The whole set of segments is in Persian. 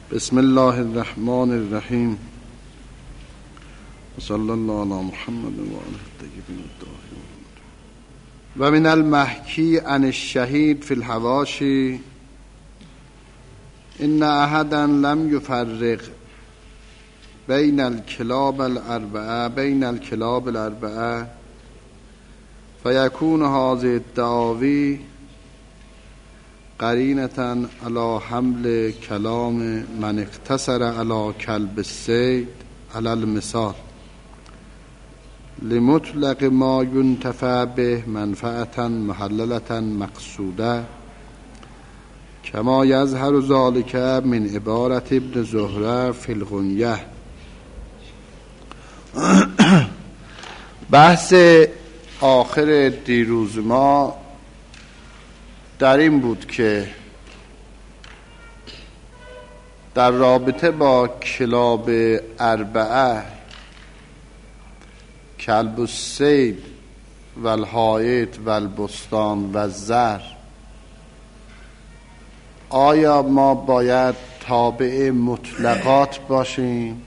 بسم الله الرحمن الرحیم و صلی الله علی محمد و آله الطیبین الطاهرین. و من المحکی عن الشهید فی الحواشی ان احدا لم یفرق بین الکلاب الاربعه فیکون هذه الدعاوی قرینة علی حمل کلام من اقتصر علی کلب الصید علی المثال لمطلق ما ينتفع به منفعة محللة مقصوده کما یظهر ذلك من عبارت ابن زهره فی الغنیه. بحث آخر دیروز ما در این بود که در رابطه با کلاب اربعه، کلب الصید و الحائط و البستان و الزر، آیا ما باید تابع مطلقات باشیم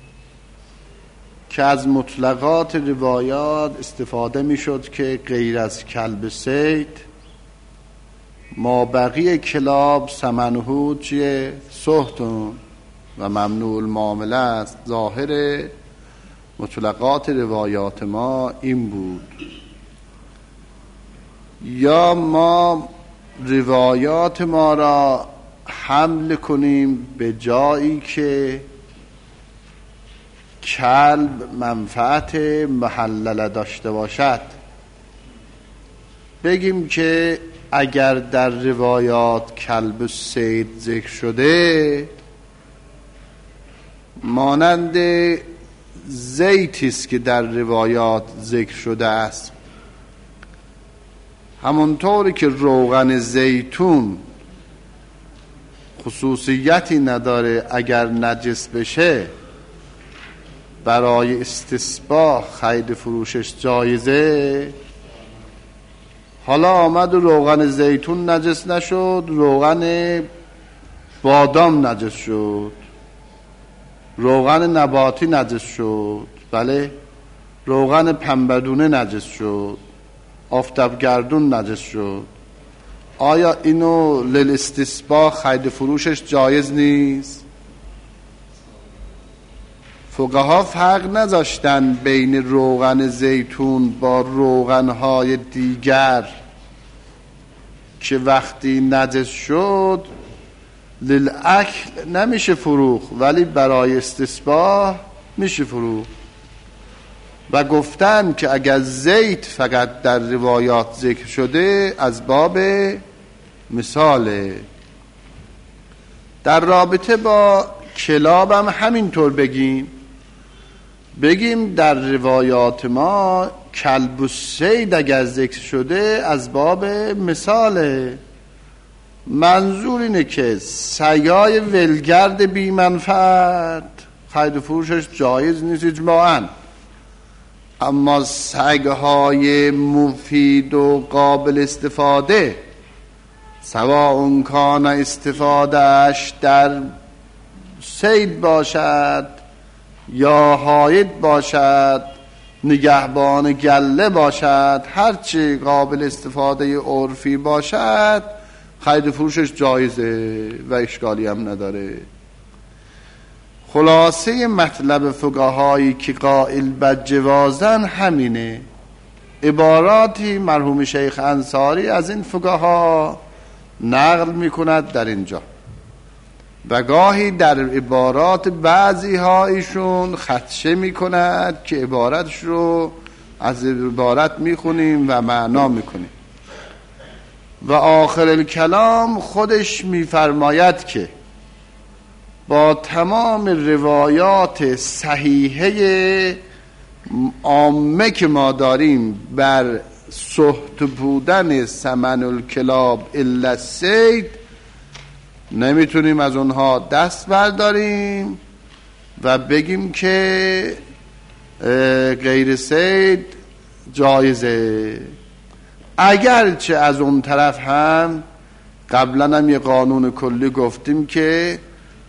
که از مطلقات روایات استفاده می شد که غیر از کلب صید ما بقیه کلاب ثمنه چیه؟ سحتون و ممنوع المعامله است. ظاهر مطلقات روایات ما این بود. یا ما روایات ما را حمل کنیم به جایی که کلب منفعت محلله داشته باشد، بگیم که اگر در روایات کلب صید ذکر شده مانند زیتی است که در روایات ذکر شده است، همونطوری که روغن زیتون خصوصیتی نداره اگر نجس بشه برای استصباح خرید فروشش جایزه، حالا آمد و روغن زیتون نجس نشد، روغن بادام نجس شد، روغن نباتی نجس شد، بله، روغن پنبه‌دونه نجس شد، آفتابگردون نجس شد. آیا اینو للاستصباح خرید فروشش جایز نیست؟ فقها فرق نذاشتن بین روغن زیتون با روغنهای دیگر که وقتی نجس شد للاکل نمیشه فروخت ولی برای استصباح میشه فروخت، و گفتن که اگر زیت فقط در روایات ذکر شده از باب مثاله. در رابطه با کلاب هم همینطور بگیم در روایات ما کلب الصید اگر ذکر شده از باب مثاله. منظور اینه که سگای ولگرد بی منفعت خرید فروشش جایز نیست اجماعاً، اما سگهای مفید و قابل استفاده، سواء کان استفادهش در صید باشد یا حائط باشد، نگهبان گله باشد، هرچی قابل استفاده عرفی باشد خرید فروشش جایزه و اشکالی هم نداره. خلاصه مطلب فقهایی که قائل بر جوازن همینه. عباراتی مرحوم شیخ انصاری از این فقها نقل میکند در اینجا، و گاهی در عبارات بعضی هایشون خدشه میکند که عبارتش رو از عبارت میخونیم و معنا میکنیم. و آخر الکلام خودش میفرماید که با تمام روایات صحیحه عامه که ما داریم بر سحت بودن ثمن الکلاب الا الصید، نمیتونیم از اونها دست برداریم و بگیم که غیر صید جایزه. اگرچه از اون طرف هم قبلا هم یه قانون کلی گفتیم که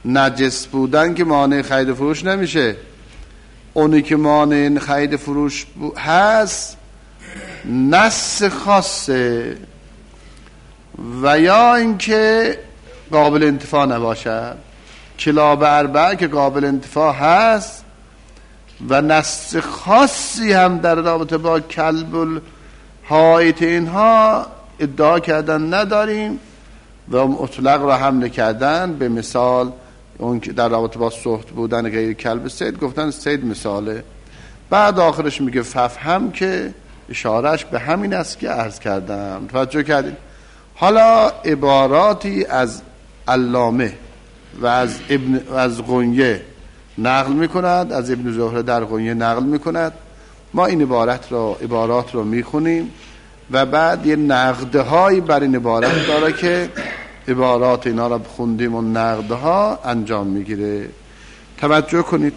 نجس بودن که مانع خرید فروش نمیشه. اونی که مانع خرید فروش هست نص خاصه و یا اینکه قابل انتفاع نباشد. کلاب اربعه که قابل انتفاع هست و نص خاصی هم در رابطه با کلب الحائط اینها ادعا کردن نداریم و مطلق را حمله کردن. به مثال اون که در رابطه با سخت بودن غیر کلب صید گفتن صید مثاله. بعد آخرش میگه ففهم که اشارش به همین است که عرض کردم. توجه کردید؟ حالا عباراتی از علامه و از غنیه نقل میکند، از ابن زهره در غنیه نقل میکند. ما این عبارات رو میخونیم و بعد یه نقدهایی بر این عبارت داره که عبارات اینا رو خوندیم و نقدها انجام میگیره. توجه کنید.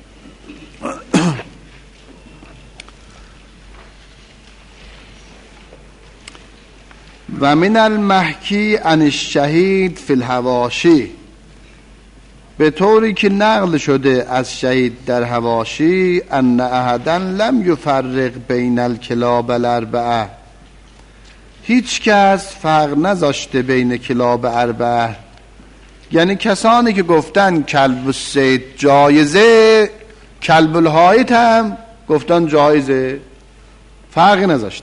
و من المحکی عن الشهید فی الحواشی، به طوری که نقل شده از شهید در حواشی ان احدا لم یفرق بین الکلاب الاربعه، هیچ کس فرق نذاشته بین کلاب اربعه، یعنی کسانی که گفتن کلب الصید جایزه کلب الحائط هم گفتن جایزه، فرقی نذاشته.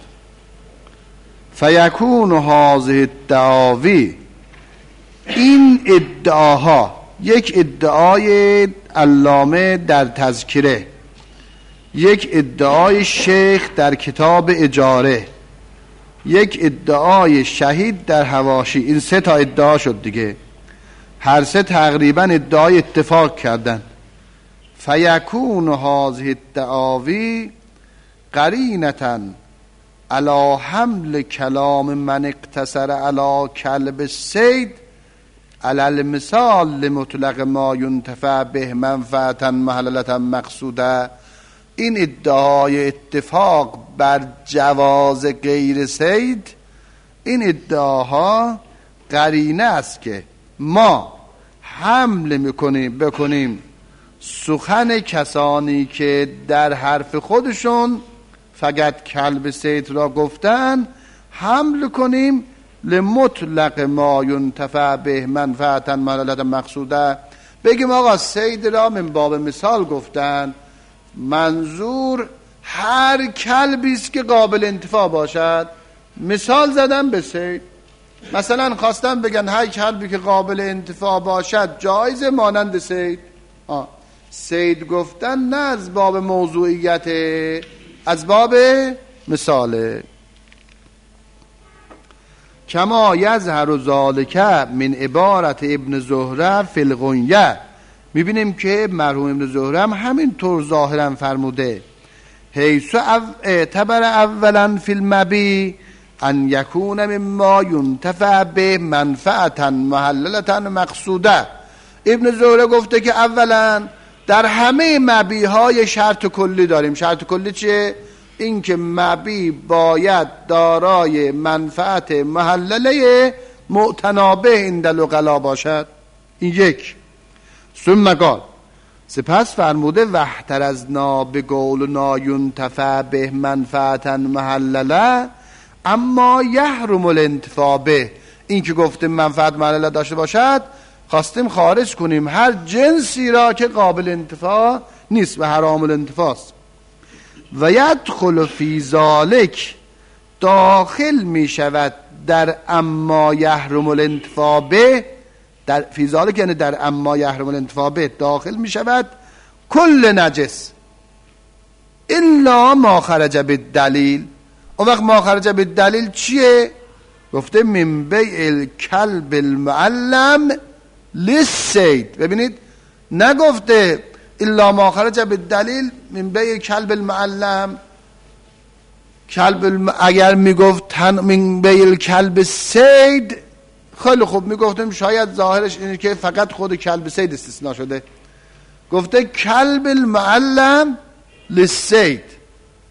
فیکون هذه الدعاوی، این ادعاها، یک ادعای علامه در تذکره، یک ادعای شیخ در کتاب اجاره، یک ادعای شهید در حواشی، این 3 تا ادعا شد دیگه. هر 3 تقریبا ادعای اتفاق کردن. فیکون هذه الدعاوی قرینة علی حمل کلام من اقتصر علی کلب الصید علی المثال لمطلق ما ینتفع به منفعتا محللتا مقصوده. این ادعای اتفاق بر جواز غیر صید، این ادعاها قرینه است که ما حمل بکنیم سخن کسانی که در حرف خودشون فقط کلب صید را گفتن، حمل کنیم لمطلق ما ینتفع به منفعتا محللتا مقصوده. بگیم آقا صید را من باب مثال گفتن، منظور هر کلبی است که قابل انتفاع باشد. مثال زدن به صید، مثلا خواستن بگن هر کلبی که قابل انتفاع باشد جایز مانند صید. صید گفتن نه از باب موضوعیت، از باب مثاله. کما یظهر ذلک من عبارت ابن زهره فی الغنیه، میبینیم که مرحوم ابن زهره هم همین طور ظاهرا فرموده. حیث اعتبر اولا فی المبی ان یکون مما ینتفع به منفعتا محللتا مقصوده. ابن زهره گفته که اولا در همه مبی های شرط کلی داریم. شرط کلی چیه؟ این که مبی باید دارای منفعت محلله معتنابه عند العقلا باشد. این یک. ثم قال، سپس فرموده واحترزنا بقولنا ینتفع به منفعتا محلله اما یحرم الانتفاع به، این که گفتیم منفعت محلله داشته باشد خواستیم خارج کنیم هر جنسی را که قابل انتفاع نیست و حرام الانتفاع است. و یدخل فی ذالک، داخل می شود در اما یحرم الانتفاع به، در فی ذالک یعنی در اما یحرم الانتفاع به داخل می شود کل نجس الا ما خرج بالدلیل. اون وقت ما خرج بالدلیل چیه؟ گفته من بیع الکلب المعلم للصید. ببینید نگفته الا ما خرج بالدلیل من بیع کلب المعلم. اگر میگفت من بیع الکلب صید خیلی خوب، میگفتیم شاید ظاهرش اینه که فقط خود کلب صید استثناء شده. گفته کلب المعلم للصید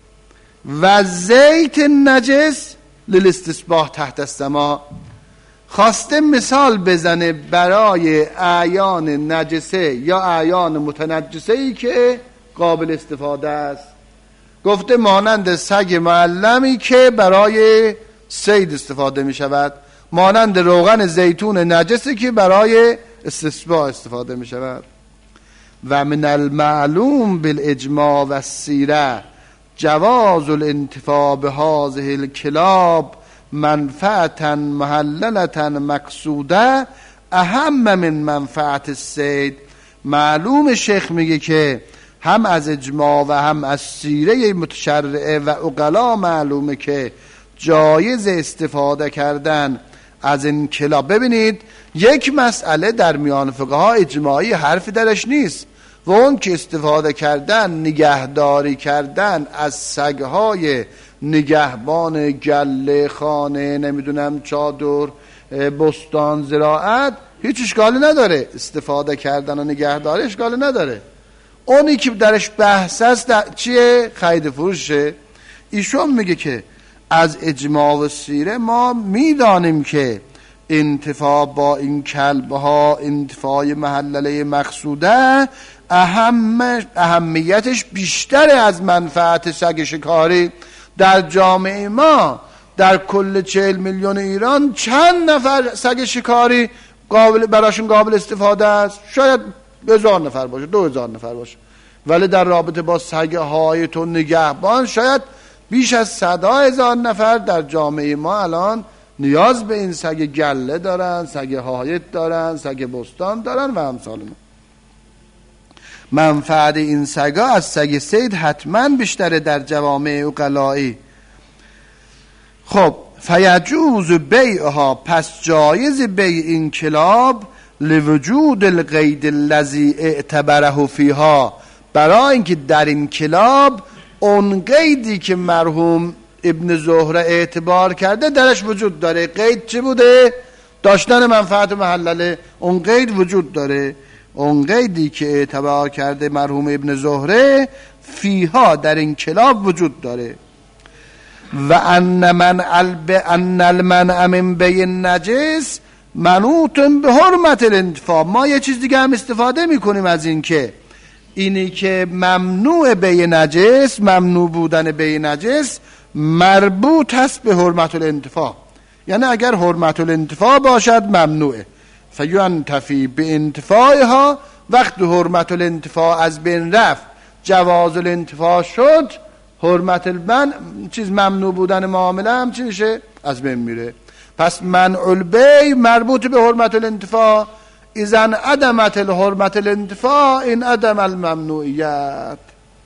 و زیت النجس للاستصباح تحت السماء. خواسته مثال بزنه برای اعیان نجسه یا اعیان متنجسه ای که قابل استفاده است. گفته مانند سگ معلمی که برای صید استفاده می شود، مانند روغن زیتون نجسی که برای استسباح استفاده می شود. و من المعلوم بالاجماع و السیره جواز الانتفاع بهذه الکلاب منفعتا محللتا مقصوده اهم من منفعت الصید. معلوم شیخ میگه که هم از اجماع و هم از سیره متشرعه و عقلا معلومه که جایز استفاده کردن از این کلاب. ببینید یک مسئله در میان فقها اجماعی حرفی درش نیست و اون که استفاده کردن، نگهداری کردن از سگهای نگهبان گله، خانه، نمیدونم چادر، بستان، زراعت هیچ اشکالی نداره. استفاده کردن و نگهداری اشکالی نداره. اونی که درش بحث است چیه؟ خرید فروشه. ایشون میگه که از اجماع و سیره ما میدانیم که انتفاع با این کلبها انتفاع محلله مقصوده اهمیتش بیشتره از منفعت سگ شکاری. در جامعه ما در کل 40 میلیون ایران چند نفر سگ شکاری براشون قابل استفاده است؟ شاید 1000 نفر باشه، 2000 نفر باشه. ولی در رابطه با سگ هایت و نگهبان شاید بیش از 100,000 نفر در جامعه ما الان نیاز به این سگ گله دارن، سگ هایت دارن، سگ بستان دارن و امثال اون. منفعت این سگا از سگ صید حتما بیشتره در جوامع عقلایی. خب فیجوز بیعها، پس جایز بیع این کلاب لوجود القید الذی اعتبره فیها، برای اینکه در این کلاب اون قیدی که مرحوم ابن زهره اعتبار کرده درش وجود داره. قید چه بوده؟ داشتن منفعت محلله. اون قید وجود داره. اون قیدی که اعتبار کرده مرحوم ابن زهره فیها در این کلاب وجود داره. و ان المنع من بیع نجس منوط به حرمت الانتفاع. ما یه چیز دیگه هم استفاده میکنیم از این که اینی که ممنوع بیع نجس، ممنوع بودن بیع نجس مربوط هست به حرمت الانتفاع. یعنی اگر حرمت الانتفاع باشد ممنوعه، فینتفی به انتفاعها. وقت حرمت الانتفاع از بین رفت، جواز الانتفاع شد، حرمت چیز ممنوع بودن معامله هم چی میشه؟ از بین میره. پس منع البیع مربوط به حرمت الانتفاع. اذن عدمت الحرمت الانتفاع این عدم الممنوعیت.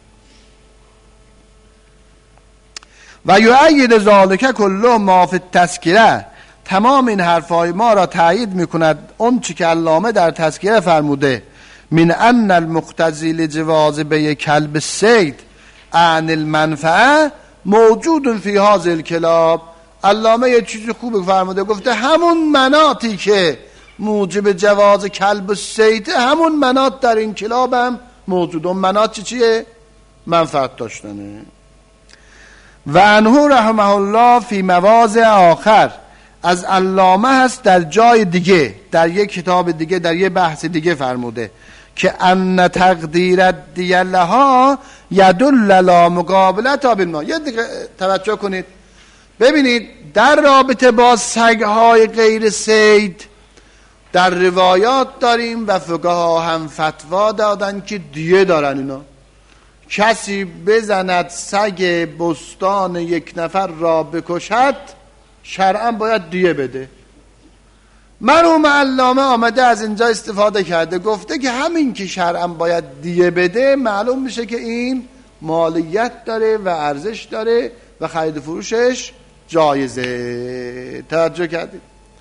و یؤید ذالک کله ما فی التذکره، تمام این حرفای ما را تایید میکند اون چی که علامه در تذکره فرموده من ان المقتضی لجواز بیع کلب الصید عن المنفعه موجود فی هذه الکلاب. علامه یه چیزی خوب فرموده، گفته همون مناطی که موجب جواز کلب الصید همون مناط در این کلاب هم موجود. اون مناط چیه؟ منفعت داشتنه. و انهو رحمه الله فی مواضع آخر، از علامه هست در جای دیگه، در یک کتاب دیگه، در یک بحث دیگه فرموده که ان تقدیر دیه لها یدل علی مقابلتها بالماء. یه دیگه توجه کنید، ببینید در رابطه با سگهای غیر صید در روایات داریم و فقها هم فتوا دادن که دیه دارن. اینا کسی بزند سگ بستان یک نفر را بکشد شرعا باید دیه بده. مرحوم علامه آمده از اینجا استفاده کرده، گفته که همین که شرعا باید دیه بده معلوم میشه که این مالیت داره و ارزش داره و خرید فروشش جایزه. توجه کردید؟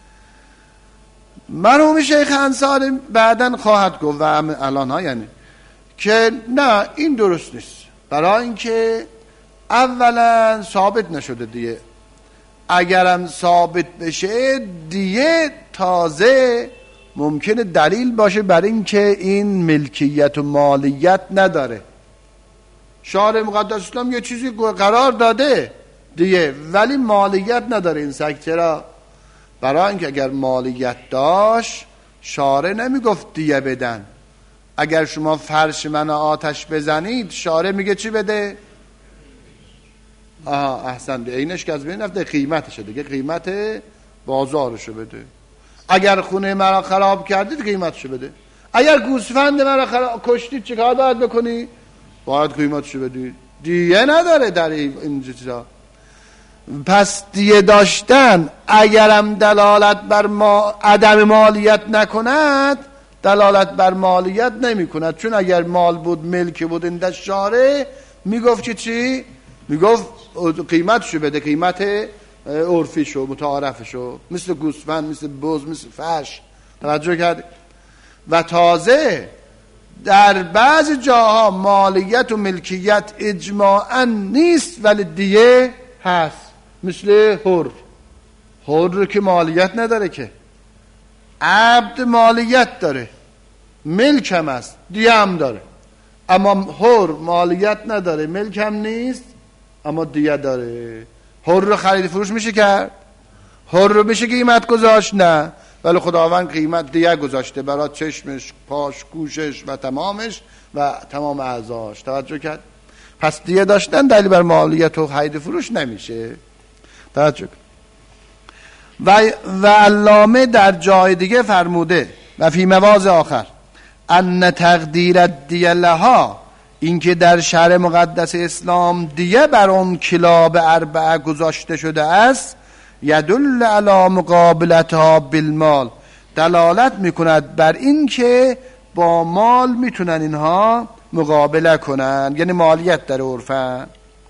مرحوم شیخ انصاری بعدن خواهد گفت و الان ها یعنی که نه این درست نیست، برای اینکه اولا ثابت نشده دیه. اگرم ثابت بشه دیه تازه ممکنه دلیل باشه بر این که این ملکیت و مالیت نداره. شارع مقدس اسلام یه چیزی قرار داده دیه ولی مالیت نداره این سگ. چرا؟ برای اینکه اگر مالیت داشت شارع نمیگفت دیه بدن. اگر شما فرش من آتش بزنید شارع میگه چی بده؟ احسن، اینش که از بین رفته، قیمتشه دیگه، قیمت بازارشو بده. اگر خونه مرا خراب کردید قیمتشو بده. اگر گوسفند مرا کشتید چیکار باید بکنی؟ باید قیمتشو بدید. دیه نداره در این چیزا. پس دیه داشتن اگرم دلالت بر عدم مالیت نکند، دلالت بر مالیت نمی کند. چون اگر مال بود، ملک بود، این در شارع میگفت که چی؟ میگفت قیمتشو بده، قیمت عرفیشو، متعارفشو، مثل گوسفند، مثل بز، مثل فرش. توجه کرد؟ و تازه در بعض جاها مالیت و ملکیت اجماعاً نیست ولی دیه هست. مثل حر که مالیت نداره، که عبد مالیت داره، ملک هم است، دیه هم داره. اما حر مالیت نداره، ملک هم نیست، اما دیه داره. حر رو خرید فروش میشه کرد؟ حر رو بشه قیمت گذاشت؟ نه، ولی خداوند قیمت دیه گذاشته برای چشمش، پاش، گوشش و تمامش و تمام اعضاش. توجه کرد؟ پس دیه داشتن دلیل بر مالیت و خرید فروش نمیشه. توجه. و علامه در جای دیگه فرموده و فی مواضع آخر ان تقدیر الدیه لها، اینکه در شرع مقدس اسلام دیه بر اون کلاب اربعه گذاشته شده است، یدل علی مقابلتها بالمال، دلالت میکند بر این که با مال میتونن اینها مقابله کنن، یعنی مالیت در عرفن.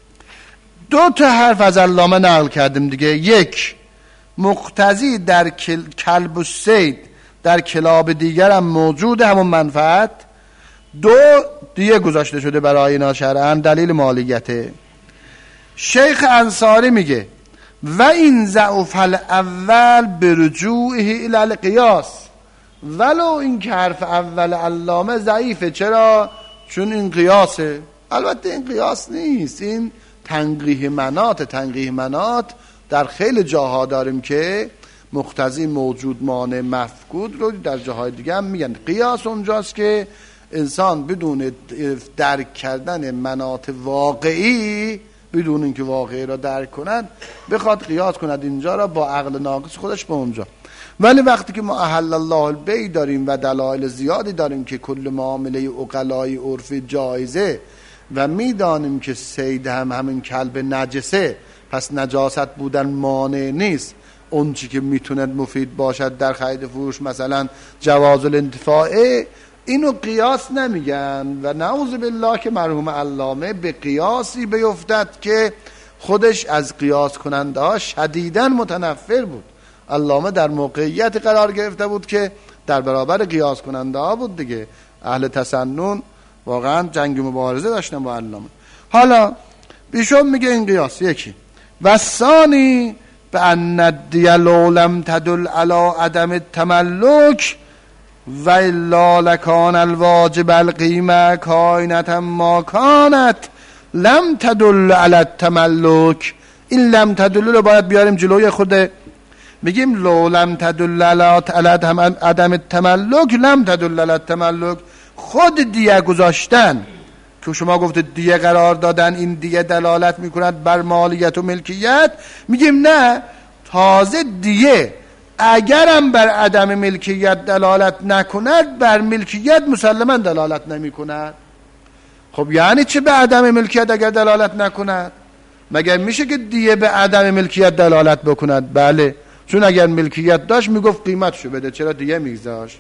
دو تا حرف از علامه نقل کردیم دیگه. یک، مقتضی در کلب و صید در کلاب دیگر هم موجود همون منفعت. دو، دیگه گذاشته شده برای اینا شرعاً، دلیل مالیته. شیخ انصاری میگه و این ضعف الاول برجوعه الی القیاس، ولو این که حرف اول علامه ضعیفه. چرا؟ چون این قیاسه. البته این قیاس نیست، این تنقیح منات در خیلی جاها داریم که مقتضی موجود مانع مفقود رو در جاهای دیگه هم میگن. قیاس اونجاست که انسان بدون درک کردن مناط واقعی، بدون اینکه واقعی را درک کند، بخواد قیاس کند اینجا را با عقل ناقص خودش به اونجا. ولی وقتی که ما احل الله البیع داریم و دلایل زیادی داریم که کل معامله عقلای عرفی جایزه و میدانیم که صید هم همین کلب نجسه، پس نجاست بودن مانع نیست. اون چی که میتونه مفید باشد در خرید فروش، مثلا جواز الانتفاعه، اینو قیاس نمیگن. و نعوذ بالله که مرحوم علامه به قیاسی بیفتد که خودش از قیاس کننده ها شدیداً متنفر بود. علامه در موقعیت قرار گرفته بود که در برابر قیاس کننده ها بود دیگه. اهل تسنن واقعا جنگ مبارزه داشتن با علامه. حالا بیشون میگه این قیاس یکی. و ثانی به ان الدیه لو لم تدل علی عدم التملک و الا لکان الواجب القیمه کائنة ما کانت لم تدل علی التملک. این لم تدل رو باید بیاریم جلوی خود، میگیم لو لم تدل علی عدم التملک لم تدل علی التملک. خود دیه گذاشتن که شما گفتید دیه قرار دادن، این دیه دلالت میکند بر مالیت و ملکیت، میگیم نه، تازه دیه اگرم بر عدم ملکیت دلالت نکند، بر ملکیت مسلما دلالت نمیکند. خب یعنی چه به عدم ملکیت اگر دلالت نکند؟ مگر میشه که دیه به عدم ملکیت دلالت بکند؟ بله، چون اگر ملکیت داشت میگفت قیمتشو بده، چرا دیه میگذاشت؟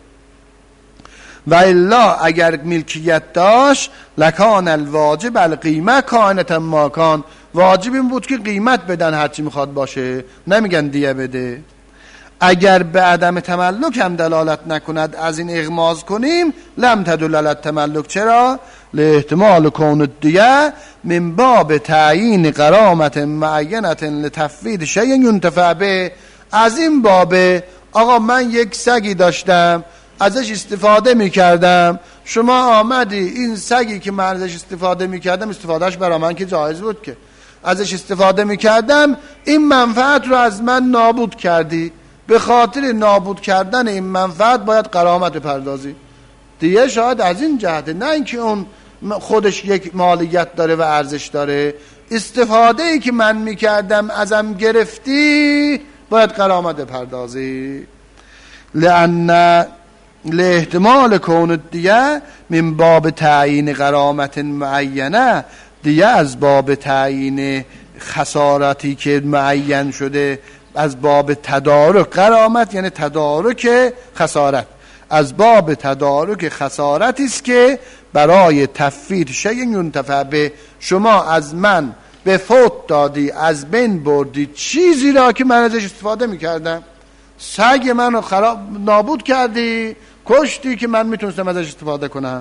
و الا اگر ملکیت داشت لکان الواجب القیمه کائنة ما کان، واجب این بود که قیمت بدن هرچی میخواد باشه، نمیگن دیه بده. اگر به عدم تملک هم دلالت نکند، از این اغماض کنیم لم تدل علی التملک. چرا؟ لاحتمال کون الدیه من باب تعیین غرامت معینه لتفویض شیء ینتفع به. از این باب آقا من یک سگی داشتم ازش استفاده میکردم، شما آمدی این سگی که من ازش استفاده میکردم، استفادهش برای من که جایز بود که ازش استفاده میکردم، این منفعت رو از من نابود کردی، به خاطر نابود کردن این منفعت باید غرامت بپردازی. دیگه شاید از این جهته، نه اینکه اون خودش یک مالیت داره و ارزش داره، استفاده ای که من میکردم ازم گرفتی باید غرامت بپردازی. لأن لاحتمال کون دیگه من باب تعیین غرامت معینه، دیگه از باب تعیین خسارتی که معین شده از باب تدارک، غرامت یعنی تدارک خسارت، از باب تدارک خسارتی است که برای تفویت شیء ینتفع به، شما از من به فوت دادی، از بین بردی چیزی را که من ازش استفاده میکردم، سگ منو نابود کردی، کشتی که من میتونستم ازش استفاده کنم.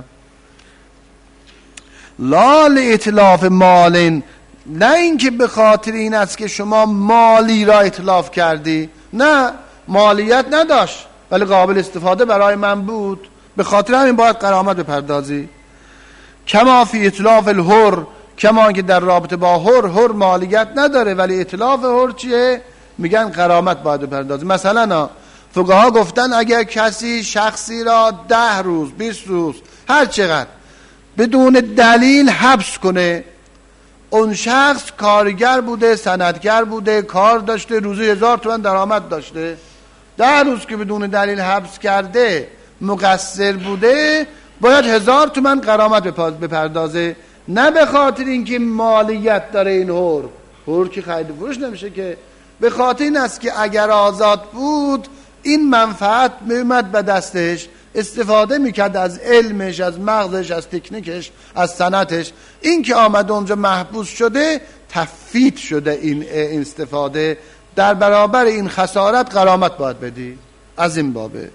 لا لإتلاف مال، نه اینکه به خاطر این است که شما مالی را اتلاف کردی، نه مالیت نداشت ولی قابل استفاده برای من بود، به خاطر همین باید غرامت بپردازی. کما فی اتلاف الحر، کما که در رابطه با حر مالیت نداره ولی اتلاف حر چیه؟ میگن غرامت باید بپردازی. مثلا فقها گفتن اگر کسی شخصی را 10 روز 20 روز هر چقدر بدون دلیل حبس کنه، اون شخص کارگر بوده، صنعتگر بوده، کار داشته، روزی 1000 تومان درآمد داشته، 10 روز که بدون دلیل حبس کرده مقصر بوده، باید 1000 تومان غرامت بپردازه، نه به خاطر اینکه مالیت داره این حر که خرید فروش نمیشه، که به خاطر این است که اگر آزاد بود این منفعت میومد به دستش، استفاده میکرد از علمش، از مغزش، از تکنیکش، از صنعتش. این که آمد اونجا محبوس شده تفویت شده، این استفاده، در برابر این خسارت غرامت باید بدی. از این بابه.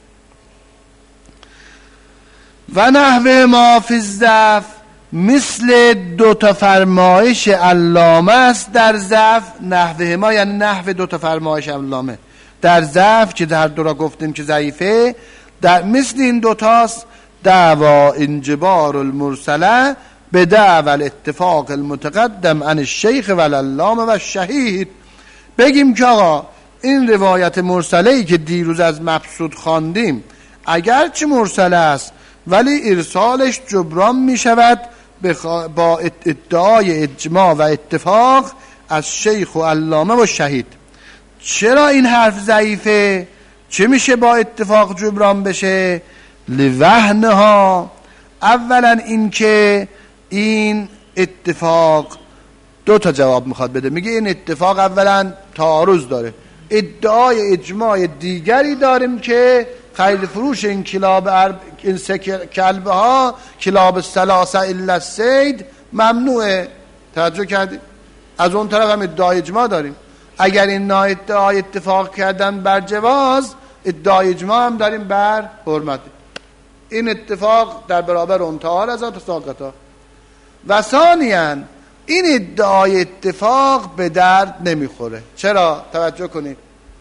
و نحوه ما فی الضعف، مثل 2 فرمایش علامه است در ضعف. نحوه ما یعنی نحوه 2 فرمایش علامه در ضعف که در دو را گفتیم که ضعیفه، در مثل این 2 تاست. دعوا انجبار المرسله به دعوا الاتفاق المتقدم عن الشیخ و العلامه و الشهید. بگیم که آقا این روایت مرسله‌ای که دیروز از مبسوط خواندیم اگرچه مرسله است ولی ارسالش جبران می شود با ادعای اجماع و اتفاق از شیخ و علامه و شهید. چرا این حرف ضعیفه؟ چه میشه با اتفاق جبران بشه؟ لوهنها، اولا این که این اتفاق 2 جواب میخواد بده. میگه این اتفاق اولا تعارض داره، ادعای اجماع دیگری داریم که خرید فروش این این 3 کلبه ها، کلاب 3 الا الصید ممنوعه. توجه کردید؟ از اون طرف هم ادعای اجماع داریم. اگر این ادعای اتفاق کردن بر جواز، ادعای اجماع هم داریم بر حرمت. این اتفاق در برابر اون تعارض و تساقط. و ثانیاً این ادعای اتفاق به درد نمیخوره. چرا؟ توجه کنید.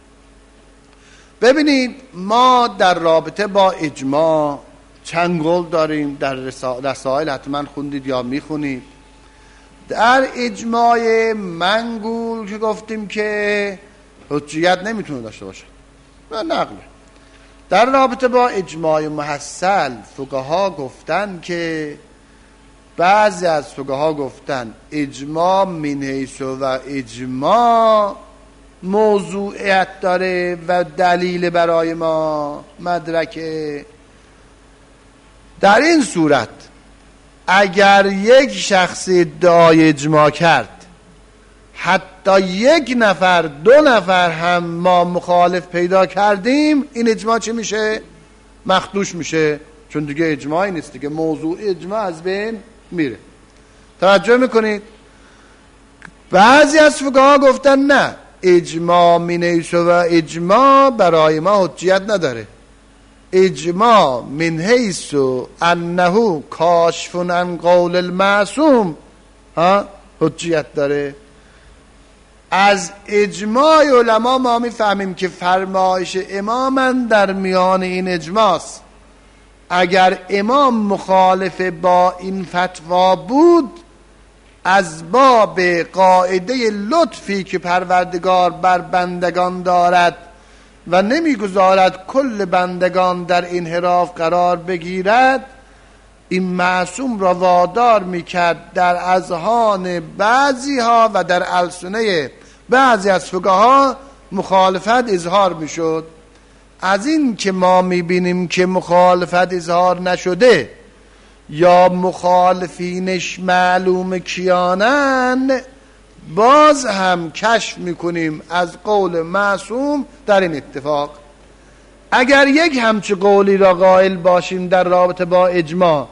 ببینید ما در رابطه با اجماع چند قول داریم، در رسائل حتما خوندید یا میخونید. در اجماع منقول که گفتیم که حجیت نمیتونه داشته باشه و نقله. در رابطه با اجماع محصل فقها گفتن که بعضی از فقها گفتن اجماع من حیث و اجماع موضوعیت داره و دلیل برای ما مدرکه. در این صورت اگر یک شخص ادعای اجماع کرد، حتی 1 نفر 2 نفر هم ما مخالف پیدا کردیم، این اجماع چه میشه؟ مخدوش میشه، چون دیگه اجماعی نیست، دیگه موضوع اجماع از بین میره. توجه میکنید؟ بعضی از فقها گفتن نه، اجماع من حیث و اجماع برای ما حجیت نداره. اجماع من حیث انه کاشف عن قول المعصوم حجیت داره. از اجماع علما ما میفهمیم که فرمایش امام در میان این اجماعست. اگر امام مخالف با این فتوا بود، از باب قاعده لطفی که پروردگار بر بندگان دارد و نمیگذارد کل بندگان در انحراف قرار بگیرد، این معصوم را وادار میکرد در اذهان بعضی ها و در السنه بعضی از فقها مخالفت اظهار میشد. از این که ما میبینیم که مخالفت اظهار نشده یا مخالفینش معلوم کیانن، باز هم کشف میکنیم از قول معصوم در این اتفاق. اگر یک همچه قولی را قائل باشیم در رابطه با اجماع،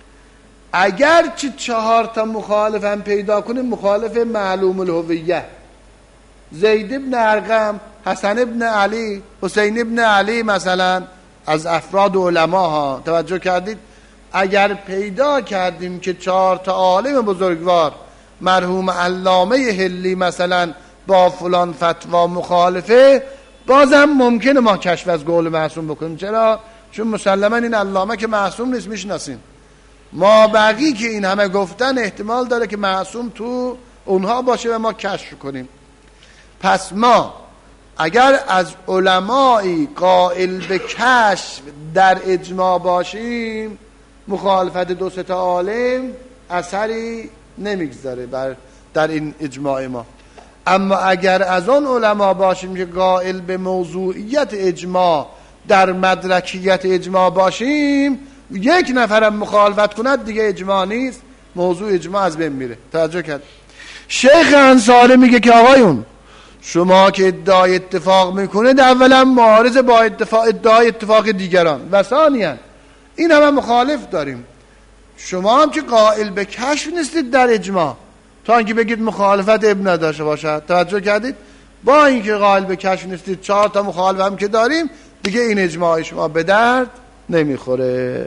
اگر چه 4 تا مخالف هم پیدا کنیم، مخالف معلوم الهویه، زید ابن ارقم، حسن ابن علی، حسین ابن علی مثلا از افراد علما ها، توجه کردید؟ اگر پیدا کردیم که 4 تا عالم بزرگوار مرحوم علامه حلی مثلا با فلان فتوا مخالفه، بازم ممکنه ما کشف از قول معصوم بکنیم. چرا؟ چون مسلما این علامه که معصوم نیست، میشناسیم. ما بقی که این همه گفتن احتمال داره که معصوم تو اونها باشه و ما کشف کنیم. پس ما اگر از علمایی قائل به کشف در اجماع باشیم، مخالفت 2-3 تا عالم اثری نمیگذاره در این اجماع ما. اما اگر از آن علما باشیم که قائل به موضوعیت اجماع در مدرکیت اجماع باشیم، 1 نفرم مخالفت کند دیگه اجماع نیست، موضوع اجماع از بین میره. توجه کرد؟ شیخ انصاری میگه که آقایون، شما که ادعای اتفاق میکنید، اولا معارض با ادعای اتفاق دیگران، و ثانیا این همه مخالف داریم، شما هم که قائل به کشف نیستید در اجماع تا اینکه بگید مخالفت ابن نداشته باشد. توجه کردید؟ با اینکه قائل به کشف نیستید، 4 تا مخالف هم که داریم، دیگه این اجماع شما به درد نمیخوره.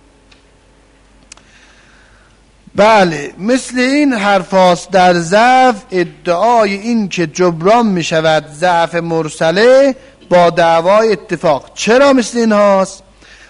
بله، مثل این حرفاست در ضعف ادعای این که جبران می شود ضعف مرسله با دعوای اتفاق. چرا مثل این هاست؟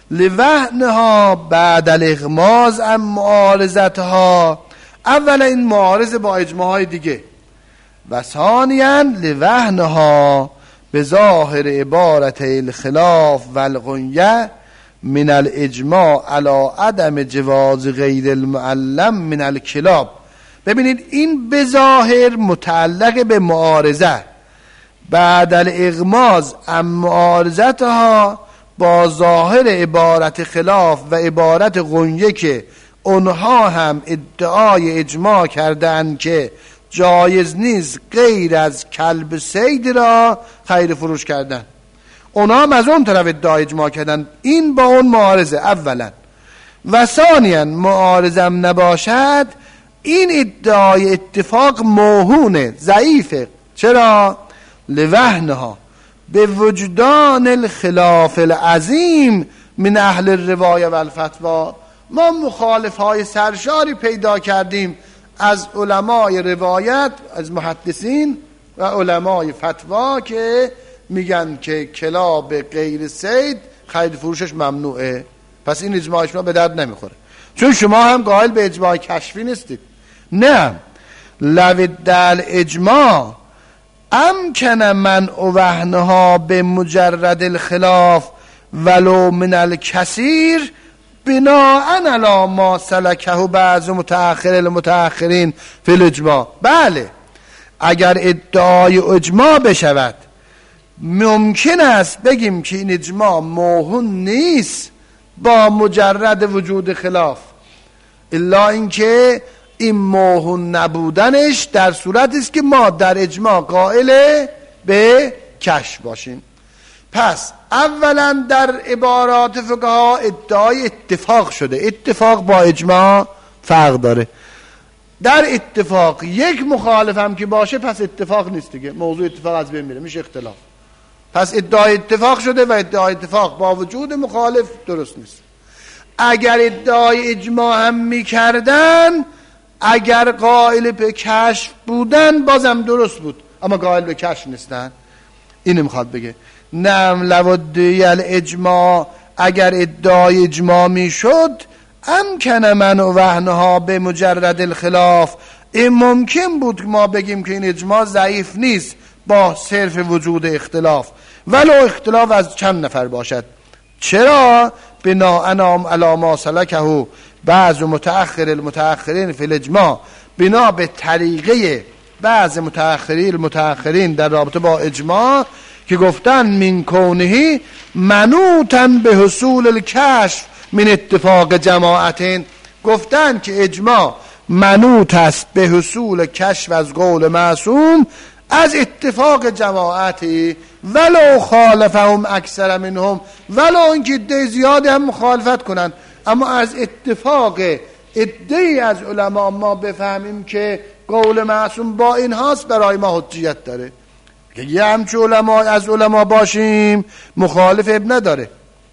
لوهنها بعد الاغماز ام معارضتها، اولا این معارضه با اجماع های دیگه، و ثانیا لوهنها به ظاهر عبارت الخلاف و الغنیه من الاجماع علی عدم جواز غیر المعلم من الکلاب. ببینید این به ظاهر متعلق به معارضه، بعد الاغماز ام معارضتها با ظاهر عبارت خلاف و عبارت غنیه که اونها هم ادعای اجماع کردن که جایز نیست غیر از کلب صید را خیر فروش کردن. اونا هم از اون طرف ادعای اجماع کردن. این با اون معارضه اولا، و ثانیا معارضم نباشد، این ادعای اتفاق موهونه، ضعیفه. چرا؟ لوهنها به وجدان الخلاف العظیم من اهل الروایه و الفتوا. ما مخالف های سرشاری پیدا کردیم از علمای روایت، از محدثین و علمای فتوا که میگن که کلاب غیر صید خرید فروشش ممنوعه. پس این اجماع شما به درد نمیخوره، چون شما هم قائل به اجماع کشفی نیستید. نه، لو دل اجماع امکن من وهنها به مجرد الخلاف ولو من الکثیر بناء علی ما سلکه بعض متأخر المتأخرین فی الاجماع. بله، اگر ادعای اجماع بشود، ممکن است بگیم که این اجماع موهون نیست با مجرد وجود خلاف، الا اینکه این موهون نبودنش در صورت است که ما در اجماع قائل به کشف باشیم. پس اولا در عبارات فقها ادعای اتفاق شده. اتفاق با اجماع فرق داره. در اتفاق یک مخالف هم که باشه پس اتفاق نیست دیگه، موضوع اتفاق از بین میره، میشه اختلاف. پس ادعای اتفاق شده و ادعای اتفاق با وجود مخالف درست نیست. اگر ادعای اجماع هم میکردن، اگر قائل به کشف بودن بازم درست بود، اما قائل به کشف نیستن. اینو میخواد بگه. نعم لو ادعی الاجماع، اگر ادعای اجماع میشد، امکن من و وهنها به مجرد الخلاف، این ممکن بود که ما بگیم که این اجماع ضعیف نیست با صرف وجود اختلاف، ولو اختلاف از چند نفر باشد. چرا؟ بناء علی ما سلکه بعض المتأخرین فی الاجماع، بنا به طریقه بعض متأخرین در رابطه با اجماع که گفتن من کونه منوطا به حصول الکشف من اتفاق جماعتین، گفتن که اجماع منوط است به حصول کشف از قول معصوم از اتفاق جماعتی، ولو خالفهم اکثر منهم، ولو اینکه عده زیادی هم مخالفت کنند، اما از اتفاق عده‌ای از علما ما بفهمیم که قول معصوم با این هاست، برای ما حجیت داره. که یه همچه علما از علما باشیم مخالف اب نداره.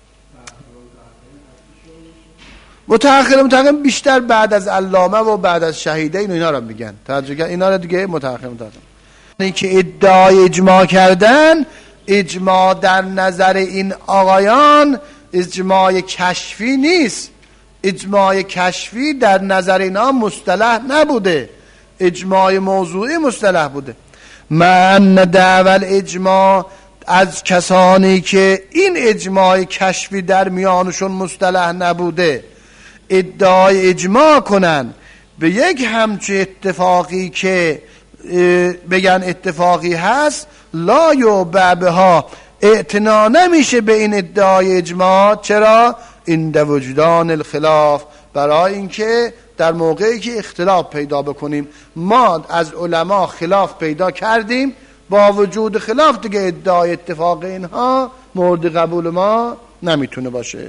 متأخر بیشتر بعد از علامه و بعد از شهیده اینا رو میگن، توجه اینا رو دیگه متأخر. این که ادعای اجماع کردن، اجماع در نظر این آقایان اجماع کشفی نیست. اجماع کشفی در نظر اینا مصطلح نبوده، اجماع موضوعی مصطلح بوده. من دعوال اجماع از کسانی که این اجماع کشفی در میانشون مصطلح نبوده ادعای اجماع کنن به یک همچه اتفاقی که بگن اتفاقی هست، لا یعبأ بها، اعتنا نمیشه به این ادعای اجماع. چرا؟ عند وجدان الخلاف، برای اینکه در موقعی که اختلاف پیدا بکنیم، ما از علما خلاف پیدا کردیم، با وجود خلاف دیگه ادعای اتفاق اینها مورد قبول ما نمیتونه باشه.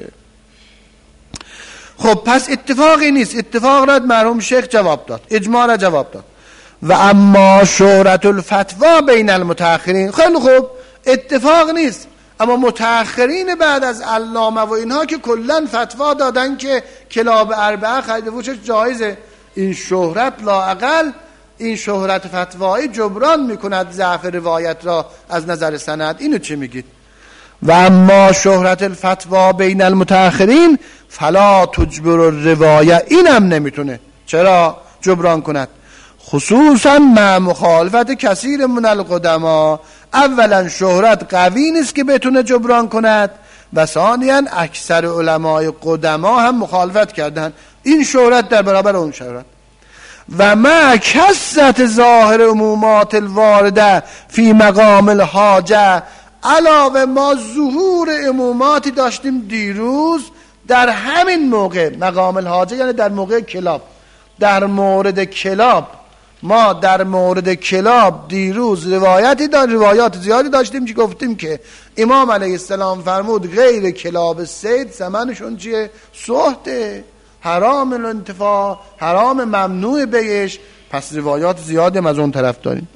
خب پس اتفاقی نیست. اتفاق را مرحوم شیخ جواب داد، اجماع را جواب داد. و اما شهرت الفتوا بین المتأخرین، خیلی خوب، اتفاق نیست، اما متأخرین بعد از علامه و اینها که کلن فتوا دادن که کلاب اربعه خرید فروشش جایزه، این شهرت لااقل این شهرت فتوایی جبران میکند ضعف روایت را از نظر سند. اینو چه میگید؟ و اما شهرت الفتوا بین المتأخرین فلا تجبر الروایه، اینم نمیتونه چرا جبران کند، خصوصا مع مخالفت کثیر من القدما. اولا شهرت قوی نیست که بتونه جبران کند، و ثانیا اکثر علمای قدما هم مخالفت کردن این شهرت در برابر اون شهرت. و مع کثرت ظاهر عمومات الوارده فی مقام الحاجه، علاوه ما ظهور عموماتی داشتیم دیروز در همین موقع مقام الحاجه، یعنی در موقع کلاب. در مورد کلاب ما در مورد کلاب دیروز روایات زیادی داشتیم که گفتیم که امام علیه السلام فرمود غیر کلاب صید ثمنشون چیه؟ سحته، حرام الانتفاع، حرام ممنوع بیش. پس روایات زیادی هم از اون طرف داریم.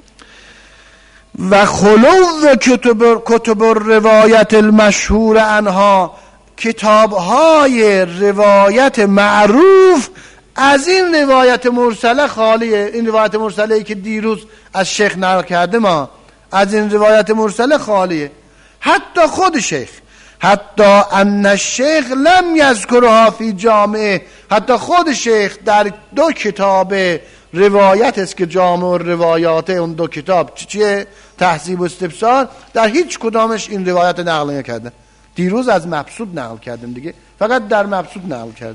و خلو کتب روایت المشهور عنها، کتاب‌های روایت معروف از این روایت مرسله خالیه. این روایت مرسله که دیروز از شیخ نقل کرده ما از این روایت مرسله خالیه. حتی خود شیخ، حتی ان الشیخ لم یذکرها فی جامعه، حتی خود شیخ در دو کتاب روایت است که جامع روایات اون دو کتاب چیه؟ تهذیب و استبصار، در هیچ کدامش این روایت نقل نکرده. دیروز از مبسوط نقل کردیم دیگه، فقط در مبسوط نقل کرده.